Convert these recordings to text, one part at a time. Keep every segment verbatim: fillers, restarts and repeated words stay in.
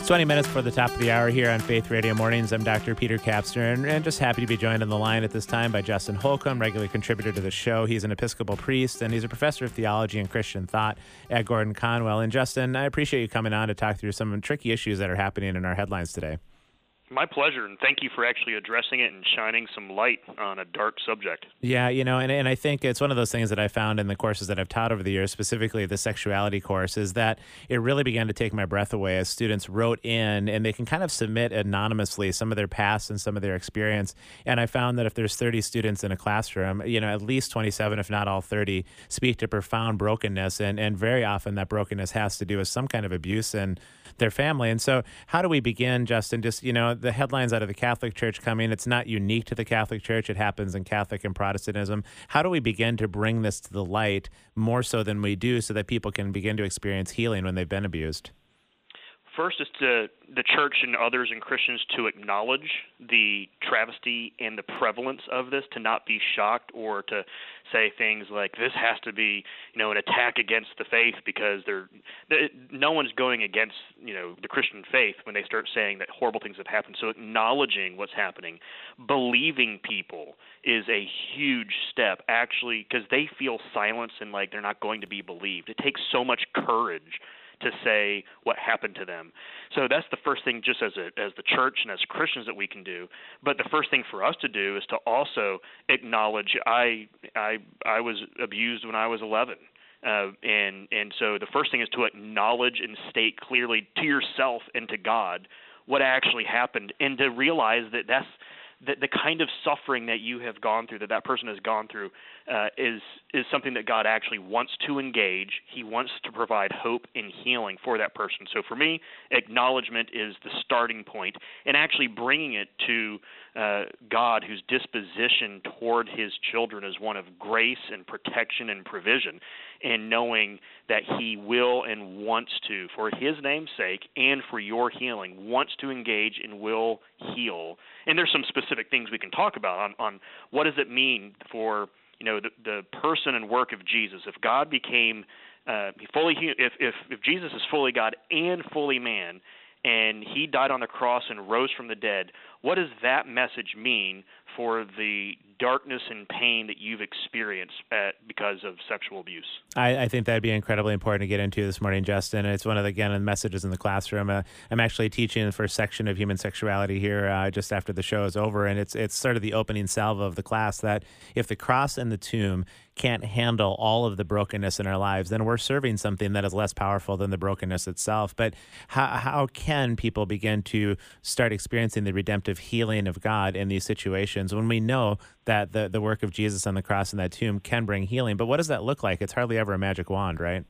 twenty minutes for the top of the hour here on Faith Radio Mornings. I'm Doctor Peter Kapsner, and, and just happy to be joined on the line at this time by Justin Holcomb, regular contributor to the show. He's an Episcopal priest, and he's a professor of theology and Christian thought at Gordon Conwell. And Justin, I appreciate you coming on to talk through some tricky issues that are happening in our headlines today. My pleasure, and thank you for actually addressing it and shining some light on a dark subject. Yeah, you know, and, and I think it's one of those things that I found in the courses that I've taught over the years, specifically the sexuality course, is that it really began to take my breath away as students wrote in, and they can kind of submit anonymously some of their past and some of their experience. And I found that if there's thirty students in a classroom, you know, at least twenty-seven, if not all thirty, speak to profound brokenness, and, and very often that brokenness has to do with some kind of abuse in their family. And so how do we begin, Justin? Just, you know, the headlines out of the Catholic Church coming, it's not unique to the Catholic Church. It happens in Catholic and Protestantism. How do we begin to bring this to the light more so than we do so that people can begin to experience healing when they've been abused? First is to the church and others and Christians to acknowledge the travesty and the prevalence of this, to not be shocked or to say things like this has to be, you know, an attack against the faith because they're no one's going against, you know, the Christian faith when they start saying that horrible things have happened. So acknowledging what's happening, believing people is a huge step, actually, because they feel silence and like they're not going to be believed. It takes so much courage to say what happened to them. So that's the first thing, just as a, as the church and as Christians, that we can do. But the first thing for us to do is to also acknowledge I I I was abused when I was eleven. Uh, and and so the first thing is to acknowledge and state clearly to yourself and to God what actually happened, and to realize that that's that the kind of suffering that you have gone through, that that person has gone through, uh, is is something that God actually wants to engage. He wants to provide hope and healing for that person. So for me, acknowledgement is the starting point, and actually bringing it to uh, God, whose disposition toward his children is one of grace and protection and provision, and knowing that he will and wants to, for his name's sake and for your healing, wants to engage and will heal. And there's some specific things we can talk about on, on what does it mean for, you know, the, the person and work of Jesus. If God became uh, fully, if, if if Jesus is fully God and fully man, and he died on the cross and rose from the dead, what does that message mean for the darkness and pain that you've experienced at, because of sexual abuse? I, I think that'd be incredibly important to get into this morning, Justin. And it's one of the, again, the messages in the classroom. Uh, I'm actually teaching the first section of human sexuality here uh, just after the show is over. And it's it's sort of the opening salvo of the class that if the cross and the tomb can't handle all of the brokenness in our lives, then we're serving something that is less powerful than the brokenness itself. But how, how can people begin to start experiencing the redemptive healing of God in these situations when we know that the, the work of Jesus on the cross and that tomb can bring healing? But what does that look like? It's hardly ever a magic wand, right?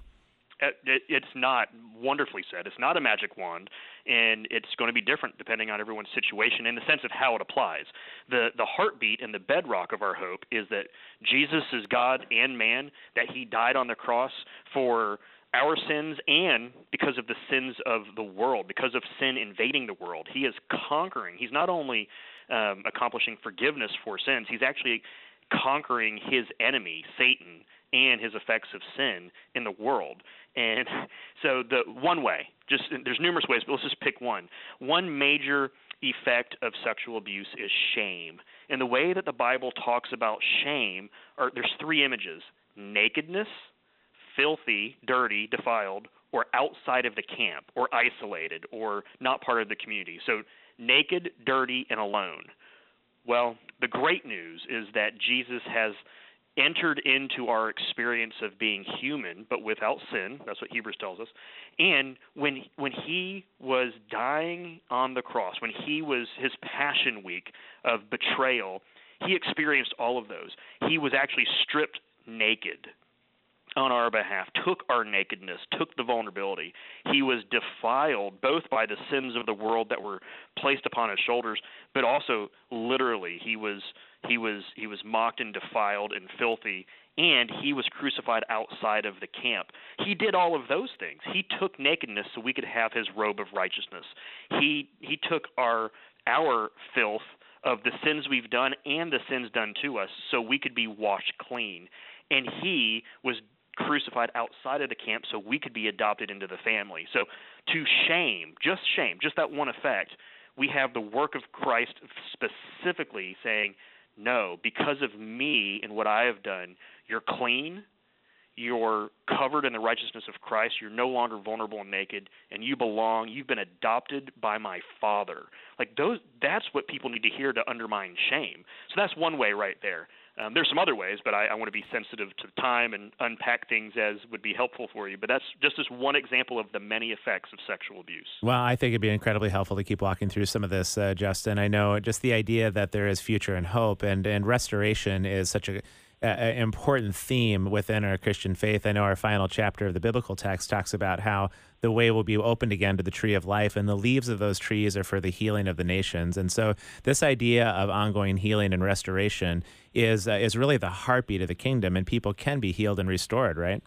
It, it's not. Wonderfully said. It's not a magic wand, and it's going to be different depending on everyone's situation in the sense of how it applies. The the heartbeat and the bedrock of our hope is that Jesus is God and man, that he died on the cross for our sins and because of the sins of the world, because of sin invading the world. He is conquering. He's not only um, accomplishing forgiveness for sins, he's actually conquering his enemy, Satan, and his effects of sin in the world. And so the one way, just there's numerous ways, but let's just pick one. One major effect of sexual abuse is shame. And the way that the Bible talks about shame, are there's three images: nakedness, filthy, dirty, defiled, or outside of the camp, or isolated, or not part of the community. So naked, dirty, and alone. Well, the great news is that Jesus has entered into our experience of being human, but without sin. That's what Hebrews tells us. And when when he was dying on the cross, when he was his passion week of betrayal, he experienced all of those. He was actually stripped naked on our behalf, took our nakedness, took the vulnerability. He was defiled both by the sins of the world that were placed upon his shoulders, but also literally he was he was he was mocked and defiled and filthy, and he was crucified outside of the camp. He did all of those things. He took nakedness so we could have his robe of righteousness. He he took our our filth of the sins we've done and the sins done to us so we could be washed clean. And he was crucified outside of the camp so we could be adopted into the family. So to shame, just shame, just that one effect, we have the work of Christ specifically saying, no, because of me and what I have done, you're clean, you're covered in the righteousness of Christ, you're no longer vulnerable and naked, and you belong, you've been adopted by my Father. Like those, that's what people need to hear to undermine shame. So that's one way right there. Um, there's some other ways, but I, I want to be sensitive to time and unpack things as would be helpful for you. But that's just as one example of the many effects of sexual abuse. Well, I think it'd be incredibly helpful to keep walking through some of this, uh, Justin. I know just the idea that there is future and hope, and, and restoration is such a Uh, important theme within our Christian faith. I know our final chapter of the biblical text talks about how the way will be opened again to the tree of life, and the leaves of those trees are for the healing of the nations. And so this idea of ongoing healing and restoration is uh, is really the heartbeat of the kingdom, and people can be healed and restored, right?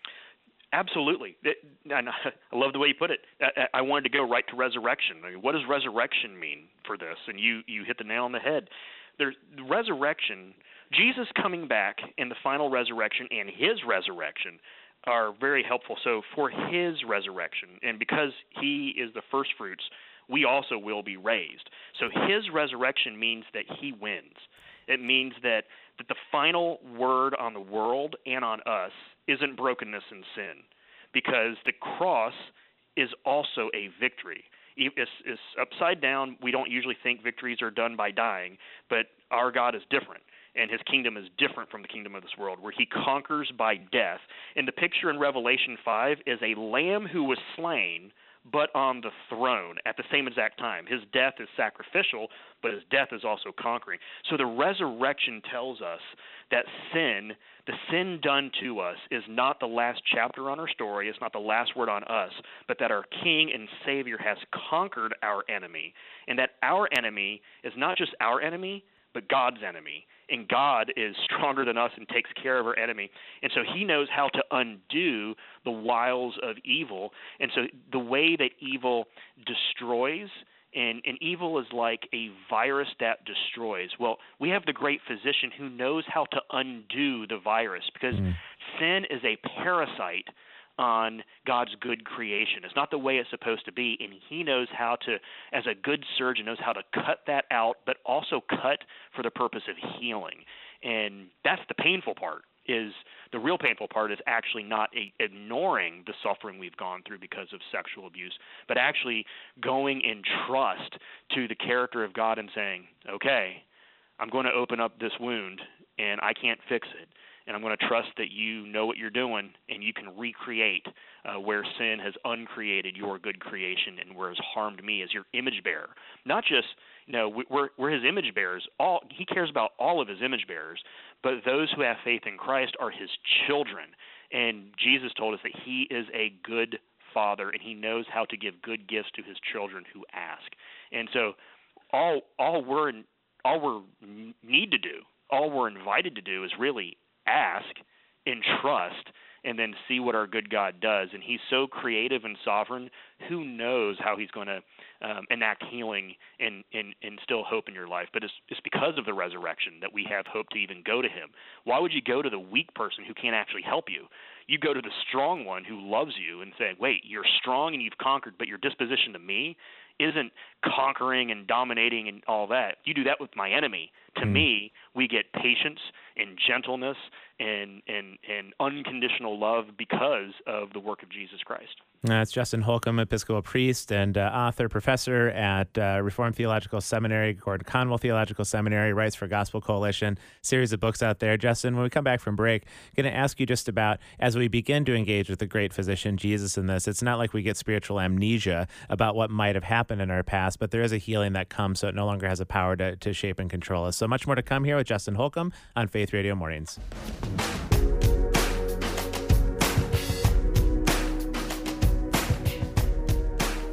Absolutely. It, and I love the way you put it. I, I wanted to go right to resurrection. I mean, what does resurrection mean for this? And you, you hit the nail on the head. There's resurrection. Jesus coming back in the final resurrection and his resurrection are very helpful. So for his resurrection, and because he is the first fruits, we also will be raised. So his resurrection means that he wins. It means that, that the final word on the world and on us isn't brokenness and sin, because the cross is also a victory. It's, it's upside down. We don't usually think victories are done by dying, but our God is different. And his kingdom is different from the kingdom of this world, where he conquers by death. And the picture in Revelation five is a lamb who was slain, but on the throne at the same exact time. His death is sacrificial, but his death is also conquering. So the resurrection tells us that sin, the sin done to us, is not the last chapter on our story. It's not the last word on us, but that our King and Savior has conquered our enemy, and that our enemy is not just our enemy, but God's enemy. And God is stronger than us and takes care of our enemy. And so he knows how to undo the wiles of evil. And so the way that evil destroys, and, and evil is like a virus that destroys. Well, we have the great physician who knows how to undo the virus, because mm. sin is a parasite on God's good creation. It's not the way it's supposed to be, and he knows how to, as a good surgeon, knows how to cut that out, but also cut for the purpose of healing. And that's the painful part. Is the real painful part is actually not a, ignoring the suffering we've gone through because of sexual abuse, but actually going in trust to the character of God and saying, okay, I'm going to open up this wound, and I can't fix it. And I'm going to trust that you know what you're doing, and you can recreate uh, where sin has uncreated your good creation and where has harmed me as your image bearer. Not just, you know, we're, we're his image bearers. All he cares about all of his image bearers, but those who have faith in Christ are his children. And Jesus told us that he is a good father, and he knows how to give good gifts to his children who ask. And so all all we're all we need to do, all we're invited to do is really ask in trust, and then see what our good God does. And he's so creative and sovereign, who knows how he's going to um, enact healing and, and, and instill hope in your life. But it's, it's because of the resurrection that we have hope to even go to him. Why would you go to the weak person who can't actually help you? You go to the strong one who loves you and say, wait, you're strong and you've conquered, but your disposition to me isn't conquering and dominating and all that. You do that with my enemy. To mm. me, we get patience and gentleness and, and, and unconditional love because of the work of Jesus Christ. That's Justin Holcomb, Episcopal priest and uh, author, professor at uh, Reformed Theological Seminary, Gordon Conwell Theological Seminary, writes for Gospel Coalition, series of books out there. Justin, when we come back from break, I'm going to ask you just about, as we begin to engage with the great physician, Jesus, in this, it's not like we get spiritual amnesia about what might have happened in our past, but there is a healing that comes, so it no longer has a power to, to shape and control us. So much more to come here with Justin Holcomb on Faith Radio Mornings.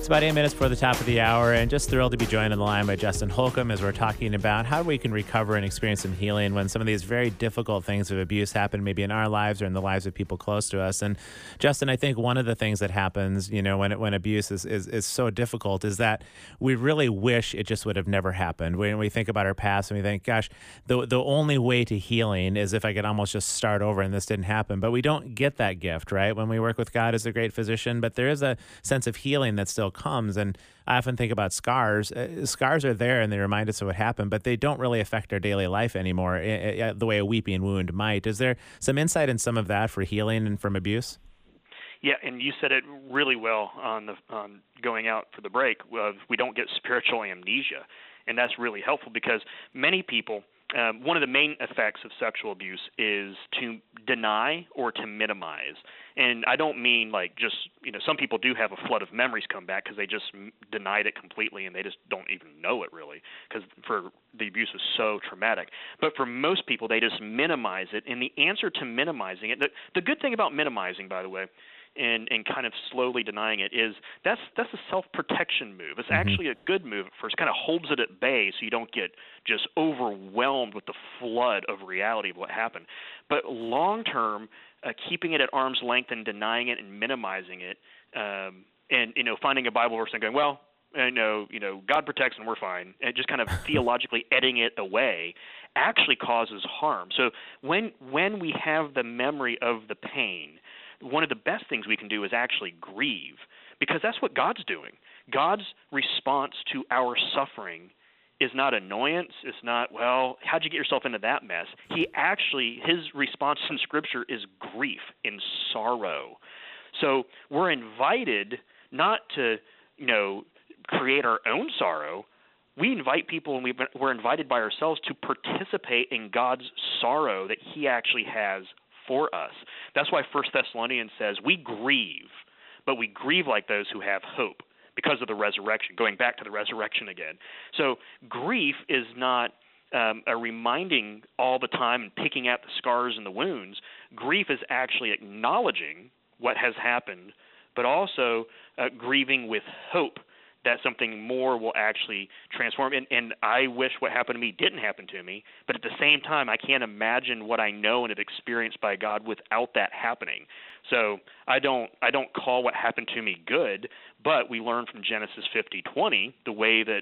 about eight minutes before the top of the hour, and just thrilled to be joined on the line by Justin Holcomb as we're talking about how we can recover and experience some healing when some of these very difficult things of abuse happen, maybe in our lives or in the lives of people close to us. And Justin, I think one of the things that happens, you know, when it, when abuse is, is, is so difficult is that we really wish it just would have never happened. When we think about our past and we think, gosh, the the only way to healing is if I could almost just start over and this didn't happen. But we don't get that gift, right? When we work with God as a great physician, but there is a sense of healing that still comes. And I often think about scars. Uh, scars are there and they remind us of what happened, but they don't really affect our daily life anymore uh, uh, the way a weeping wound might. Is there some insight in some of that for healing and from abuse? Yeah, and you said it really well on the on going out for the break. Uh, we don't get spiritual amnesia, and that's really helpful because many people, um, one of the main effects of sexual abuse is to deny or to minimize. And I don't mean like just, you know, some people do have a flood of memories come back because they just m- denied it completely and they just don't even know it really because for the abuse was so traumatic. But for most people, they just minimize it. And the answer to minimizing it, the, the good thing about minimizing, by the way, and, and kind of slowly denying it is that's that's a self-protection move. It's mm-hmm. actually a good move at first. It kind of holds it at bay so you don't get just overwhelmed with the flood of reality of what happened. But long-term, uh, keeping it at arm's length and denying it and minimizing it, um, and you know, finding a Bible verse and going, well, I know, you know, God protects and we're fine, and just kind of theologically editing it away actually causes harm. So when when we have the memory of the pain, one of the best things we can do is actually grieve, because that's what God's doing. God's response to our suffering is not annoyance. It's not, well, how'd you get yourself into that mess? He actually, his response in Scripture is grief and sorrow. So we're invited not to, you know, create our own sorrow. We invite people, and we've been, we're invited by ourselves to participate in God's sorrow that he actually has for us. That's why First Thessalonians says we grieve, but we grieve like those who have hope because of the resurrection, going back to the resurrection again. So grief is not um, a reminding all the time and picking out the scars and the wounds. Grief is actually acknowledging what has happened, but also uh, grieving with hope that something more will actually transform. And, and I wish what happened to me didn't happen to me, but at the same time, I can't imagine what I know and have experienced by God without that happening. So I don't I don't call what happened to me good, but we learn from Genesis fifty twenty the way that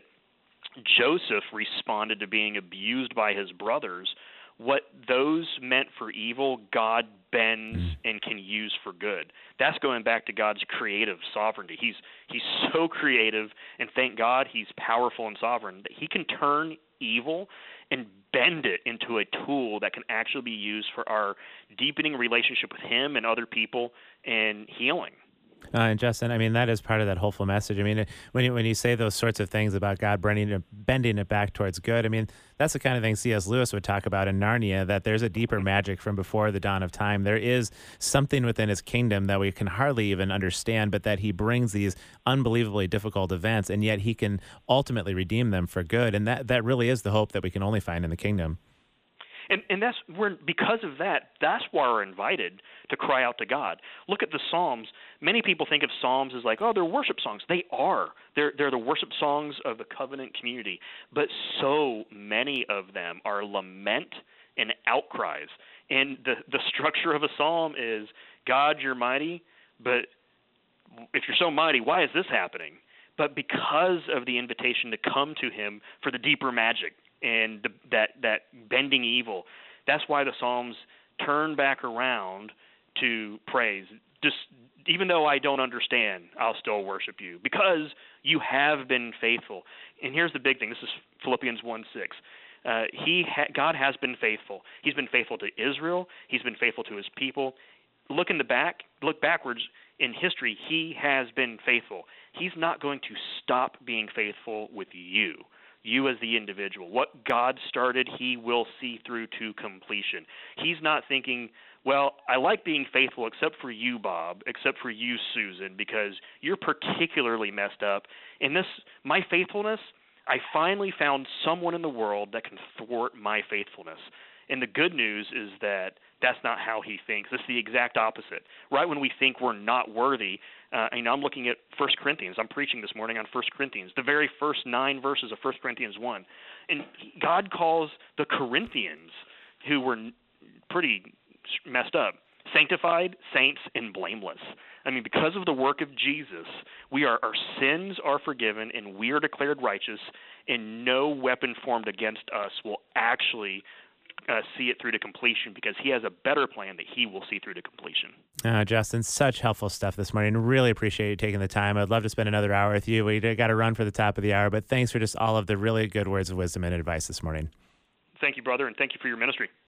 Joseph responded to being abused by his brothers. What those meant for evil, God bends and can use for good. That's going back to God's creative sovereignty. He's he's so creative, and thank God he's powerful and sovereign that he can turn evil and bend it into a tool that can actually be used for our deepening relationship with him and other people and healing. Uh, and Justin, I mean, that is part of that hopeful message. I mean, when you, when you say those sorts of things about God bending it, bending it back towards good, I mean, that's the kind of thing C S Lewis would talk about in Narnia, that there's a deeper magic from before the dawn of time. There is something within his kingdom that we can hardly even understand, but that he brings these unbelievably difficult events, and yet he can ultimately redeem them for good. And that, that really is the hope that we can only find in the kingdom. And, and that's we're because of that. That's why we're invited to cry out to God. Look at the Psalms. Many people think of Psalms as like, oh, they're worship songs. They are. They're they're the worship songs of the covenant community. But so many of them are lament and outcries. And the the structure of a psalm is, God, you're mighty, but if you're so mighty, why is this happening? But because of the invitation to come to him for the deeper magic and the, that that bending evil, that's why the Psalms turn back around to praise. Just even though I don't understand, I'll still worship you because you have been faithful. And here's the big thing. This is Philippians one six. Uh, he ha- God has been faithful. He's been faithful to Israel. He's been faithful to his people. Look in the back. Look backwards in history. He has been faithful. He's not going to stop being faithful with you. You as the individual. What God started, he will see through to completion. He's not thinking, well, I like being faithful except for you, Bob, except for you, Susan, because you're particularly messed up. In this, my faithfulness, I finally found someone in the world that can thwart my faithfulness. And the good news is that that's not how he thinks. It's the exact opposite. Right when we think we're not worthy, uh, you know, I'm looking at First Corinthians. I'm preaching this morning on First Corinthians, the very first nine verses of First Corinthians one. And God calls the Corinthians, who were pretty messed up, sanctified, saints, and blameless. I mean, because of the work of Jesus, we are our sins are forgiven, and we are declared righteous, and no weapon formed against us will actually uh, see it through to completion, because he has a better plan that he will see through to completion. Uh, Justin, such helpful stuff this morning. Really appreciate you taking the time. I'd love to spend another hour with you. We got to run for the top of the hour, but thanks for just all of the really good words of wisdom and advice this morning. Thank you, brother, and thank you for your ministry.